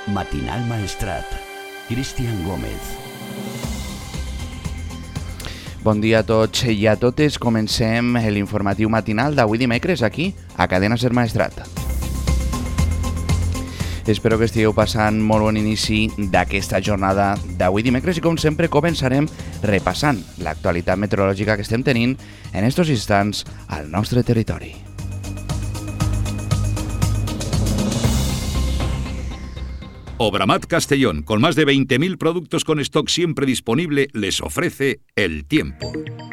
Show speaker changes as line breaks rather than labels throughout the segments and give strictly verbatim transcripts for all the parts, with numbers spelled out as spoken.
Matinal Maestrat. Cristian Gómez.
Bon dia a tots i a totes. Comencem l'informatiu matinal d'avui dimecres aquí, a Cadena Ser Maestrat. Espero que estigueu passant molt bon inici d'aquesta jornada d'avui dimecres i com sempre començarem repassant l'actualitat meteorològica que estem tenint en estos instants al nostre territori.
Obramat Castellón, con más de veinte mil productos con stock siempre disponible, les ofrece el tiempo.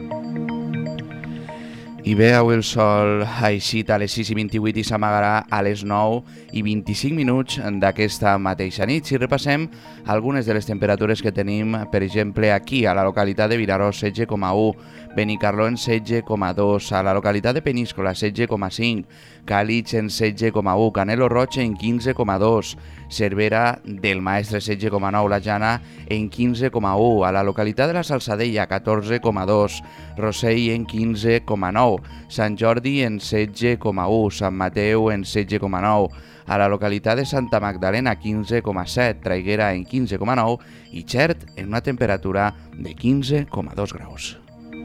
I bé, avui el sol ha eixit a les sis i vint-i-vuit i s'amagarà a les nou i vint-i-cinc minuts d'aquesta mateixa nit. Si repassem algunes de les temperatures que tenim, per exemple, aquí a la localitat de Vinaròs, setze coma u, Benicarló en setze coma dos, a la localitat de Peníscola, setze coma cinc, Càlig en setze coma u, Canelo Roig en quinze coma dos, Cervera del Maestre setze coma nou, La Jana en quinze coma u, a la localitat de la Salzadella catorze coma dos, Rossell en quinze coma nou, Sant Jordi en setze coma u, Sant Mateu en setze coma nou, a la localitat de Santa Magdalena quinze coma set, Traiguera en quinze coma nou i Xert en una temperatura de quinze coma dos graus.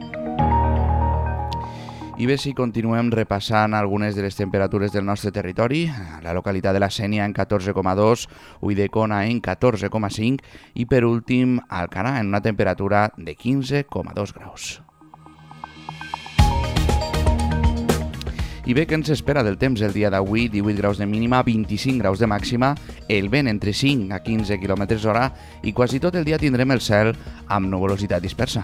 I bé, si continuem repassant algunes de les temperatures del nostre territori, la localitat de la Sénia en catorze coma dos, Ulldecona en catorze coma cinc i per últim Alcanar en una temperatura de quinze coma dos graus. I bé, què ens espera del temps el dia d'avui? divuit graus de mínima, vint-i-cinc graus de màxima, el vent entre cinc a quinze quilòmetres hora i quasi tot el dia tindrem el cel amb nuvolositat dispersa.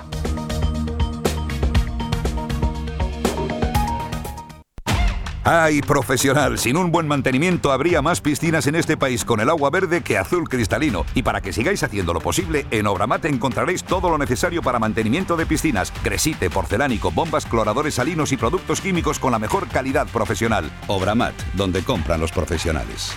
¡Ay, profesional! Sin un buen mantenimiento habría más piscinas en este país con el agua verde que azul cristalino. Y para que sigáis haciendo lo posible, en Obramat encontraréis todo lo necesario para mantenimiento de piscinas. Gresite, porcelánico, bombas, cloradores salinos y productos químicos con la mejor calidad profesional. Obramat, donde compran los profesionales.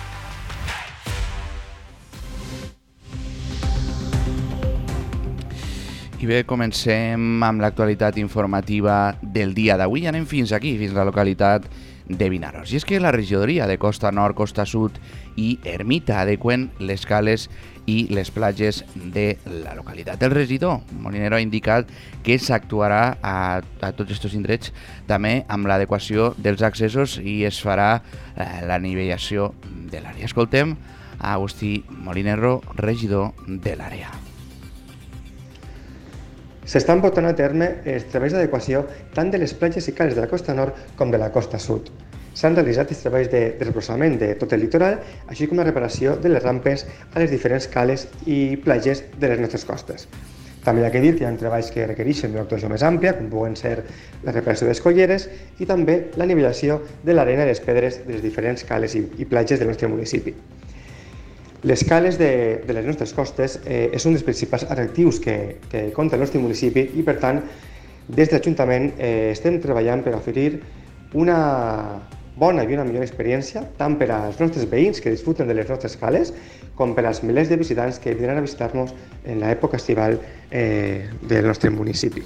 I bé, comencem amb l'actualitat informativa del dia d'avui. Anem fins aquí, fins a la localitat de Vinaròs. I és que la regidoria de Costa Nord, Costa Sud i Ermita adeqüen les cales i les platges de la localitat. El regidor Molinero ha indicat que s'actuarà a, a tots aquests indrets també amb l'adequació dels accessos i es farà eh, la nivellació de l'àrea. Escoltem a Agustí Molinero, regidor de l'àrea.
S'estan portant a terme els treballs d'adequació tant de les platges i cales de la costa nord com de la costa sud. S'han realitzat els treballs de desbrossament de tot el litoral, així com la reparació de les rampes a les diferents cales i platges de les nostres costes. També hi ha que dir que hi ha treballs que requereixen una actuació més àmplia, com poden ser la reparació de colleres i també la nivellació de l'arena i les pedres de les diferents cales i, i platges del nostre municipi. Les cales de, de les nostres costes eh, és un dels principals atractius que, que compta el nostre municipi i, per tant, des de l'Ajuntament eh, estem treballant per oferir una bona i una millor experiència tant per als nostres veïns que disfruten de les nostres cales com per als milers de visitants que vindran a visitar-nos en l'època estival eh, del nostre municipi.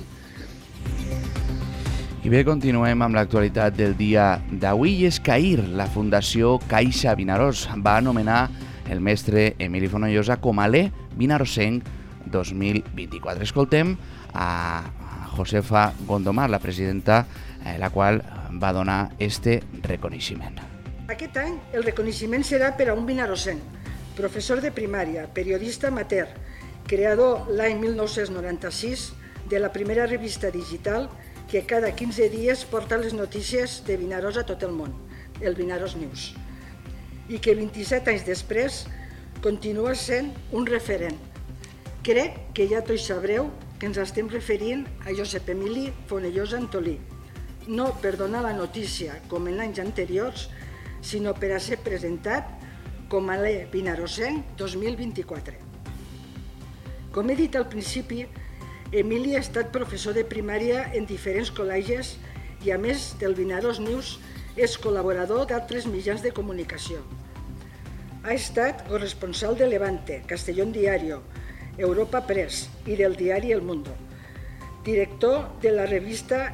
I bé, continuem amb l'actualitat del dia d'avui i és que ahir la Fundació Caixa Vinaròs va anomenar el mestre Emili Fonollosa com a l'E Vinaròsenc dos mil vint-i-quatre. Escoltem a Josefa Gondomar, la presidenta, eh, la qual va donar este reconeixement.
Aquest any el reconeixement serà per a un vinaròsenc, professor de primària, periodista amateur, creador l'any mil nou-cents noranta-sis de la primera revista digital que cada quinze dies porta les notícies de Vinaròs a tot el món, el Vinaròs News, i que vint-i-set anys després continua sent un referent. Crec que ja tots sabreu que ens estem referint a Josep Emili Fonollosa Antolí, no per donar la notícia com en anys anteriors, sinó per a ser presentat com a l'E Vinaròsenc dos mil vint-i-quatre. Com he dit al principi, Emili ha estat professor de primària en diferents col·legis i, a més del Vinaròs News, és col·laborador d'altres mitjans de comunicació. Ha estat corresponsal de Levante, Castellón Diario, Europa Press i del diari El Mundo. Director de la revista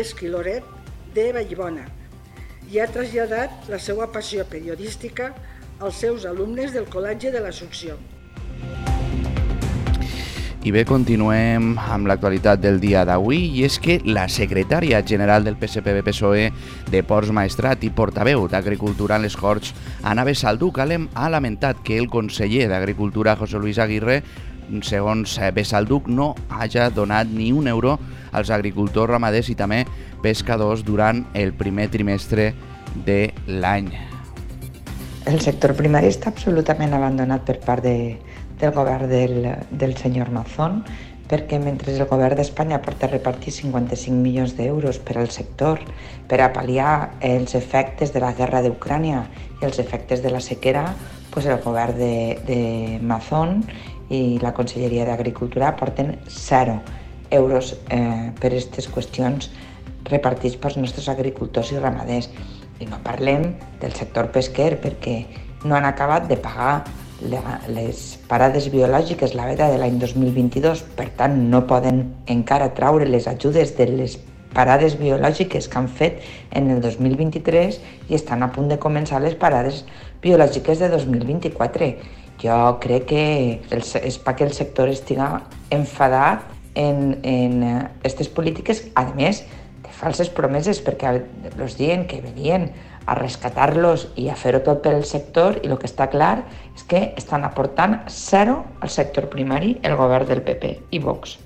L'Esquiloret de Vallbona i ha traslladat la seva passió periodística als seus alumnes del Col·legi de l'Assumpció.
I bé, continuem amb l'actualitat del dia d'avui, i és que la secretària general del P S P B P S O E de Ports Maestrat i portaveu d'Agricultura en les Corts, Ana Besalduc, ha lamentat que el conseller d'Agricultura, José Luis Aguirre, segons Besalduc, no hagi donat ni un euro als agricultors, ramaders i també pescadors durant el primer trimestre de l'any.
El sector primari està absolutament abandonat per part de del govern del, del senyor Mazón, perquè mentre el govern d'Espanya porta a repartir cinquanta-cinc milions d'euros per al sector per a pal·liar els efectes de la guerra d'Ucrània i els efectes de la sequera, doncs el govern de, de Mazón i la Conselleria d'Agricultura porten zero euros eh, per a aquestes qüestions repartits pels nostres agricultors i ramaders. I no parlem del sector pesquer, perquè no han acabat de pagar les parades biològiques la veda de l'any dos mil vint-i-dos, per tant no poden encara traure les ajudes de les parades biològiques que han fet en el dos mil vint-i-tres i estan a punt de començar les parades biològiques de dos mil vint-i-quatre. Jo crec que és perquè el sector estiga enfadat en, en aquestes polítiques, a més de falses promeses, perquè els diuen que venien a rescatar-los i a fer-ho tot pel sector, i el que està clar és que estan aportant zero al sector primari el govern del P P i Vox.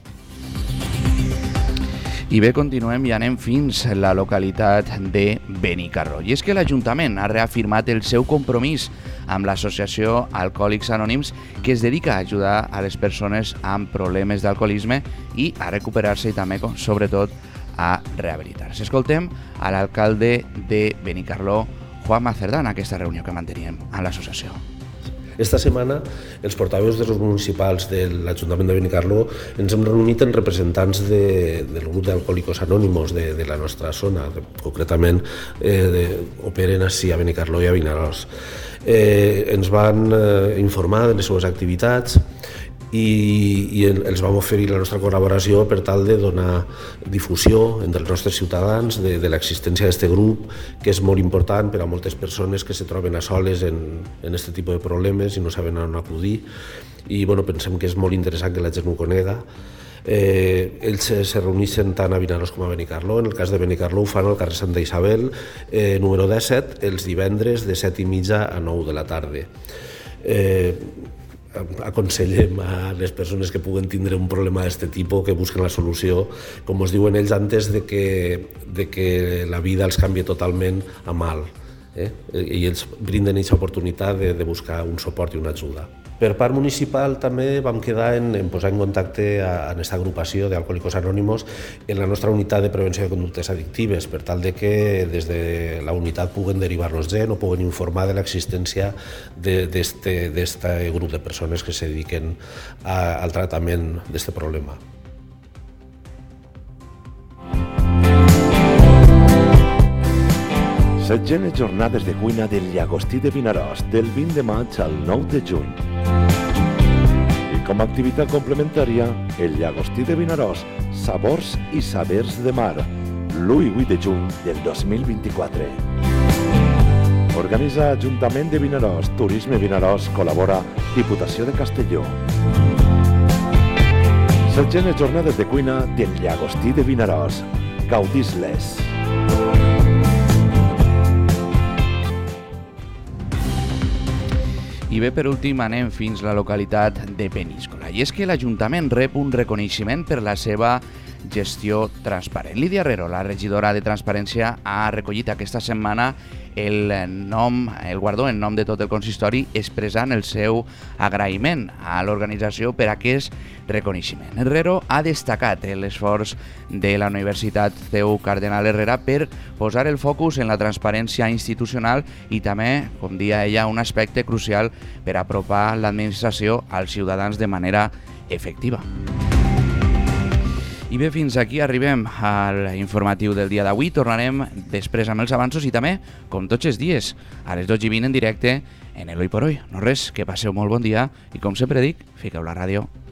I bé, continuem i anem fins a la localitat de Benicarló. I és que l'Ajuntament ha reafirmat el seu compromís amb l'associació Alcohòlics Anònims, que es dedica a ajudar a les persones amb problemes d'alcoholisme i a recuperar-se i també, sobretot, a rehabilitar-se. Escoltem a l'alcalde de Benicarló, Juanma Cerdà, en aquesta reunió que manteníem amb l'associació.
Esta setmana, els portaveus dels municipals de l'Ajuntament de Benicarló ens hem reunit en representants de, del grup d'Alcohòlicos Anònimos de, de la nostra zona, de, concretament eh, de, operen així a Benicarló i a Vinaròs. Eh, ens van eh, informar de les seves activitats i, i els vam oferir la nostra col·laboració per tal de donar difusió entre els nostres ciutadans de, de l'existència d'aquest grup, que és molt important per a moltes persones que se troben a soles en aquest tipus de problemes i no saben on acudir. I bueno, pensem que és molt interessant que la gent ho conega. Eh, ells se, se reuneixen tant a Vinaròs com a Benicarló. En el cas de Benicarló ho fan al carrer Santa Isabel, eh, número disset, els divendres de set i mitja a nou de la tarda. Eh, aconsellem a les persones que puguen tindre un problema d'aquest tipus que busquen la solució, com us diuen ells, antes de que, de que la vida els canvi totalment a mal. Eh? I ells brinden aquesta oportunitat de, de buscar un suport i una ajuda. Per part municipal també vam quedar en, en posar en contacte a, a aquesta agrupació d'Alcohòlicos Anònimos en la nostra unitat de prevenció de conductes addictives, per tal de que des de la unitat puguen derivar-nos gent o puguen informar de l'existència d'aquest grup de persones que se dediquen a, al tractament d'aquest problema.
Setzenes jornades de cuina del Llagostí de Vinaròs, del vint de maig al nou de juny. I com a activitat complementària, el Llagostí de Vinaròs, sabors i sabers de mar, l'u i vuit de juny del dos mil vint-i-quatre. Organitza Ajuntament de Vinaròs, Turisme Vinaròs, col·labora Diputació de Castelló. Setzenes jornades de cuina del Llagostí de Vinaròs. Gaudís-les!
I bé, per últim, anem fins a la localitat de Peníscola. I és que l'Ajuntament rep un reconeixement per la seva gestió transparent. Lídia Herrero, la regidora de Transparència, ha recollit aquesta setmana el nom, el guardó en nom de tot el consistori, expressant el seu agraïment a l'organització per aquest reconeixement. Herrero ha destacat l'esforç de la Universitat C E U Cardenal Herrera per posar el focus en la transparència institucional i també, com dia ella, un aspecte crucial per apropar l'administració als ciutadans de manera efectiva. I bé, fins aquí arribem al informatiu del dia d'avui. Tornarem després amb els avanços i també, com tots els dies, a les dotze i vint en directe en el Hoy por Hoy. No res, que passeu molt bon dia i, com sempre dic, fiqueu la ràdio